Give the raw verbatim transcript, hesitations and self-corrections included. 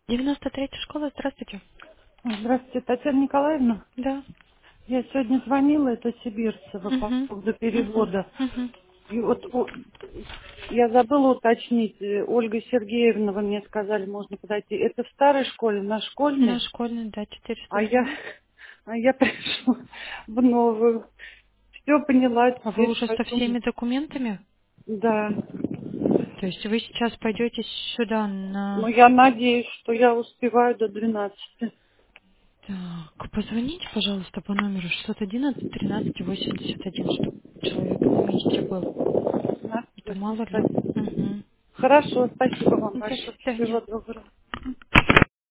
девяносто третья школа, здравствуйте. Здравствуйте, Татьяна Николаевна. Да. Я сегодня звонила, это Сибирцева, по Угу. поводу Угу. перевода. Угу. И вот о, я забыла уточнить, э, Ольга Сергеевна, вы мне сказали, можно подойти. Это в старой школе, на На школьной, школьной, да, а четыреста я, девять. а я пришла в новую. Все поняла, А вы теперь уже со пойду. всеми документами? Да. То есть вы сейчас пойдете сюда Но на... я надеюсь, что я успеваю до двенадцати. Так, позвоните, пожалуйста, по номеру шестьсот одиннадцать тринадцать восемьдесят один, чтобы человек на месте был. Да, Это мало ли. восемьдесят один. Угу. Хорошо, спасибо вам До большое. свидания. Всего доброго.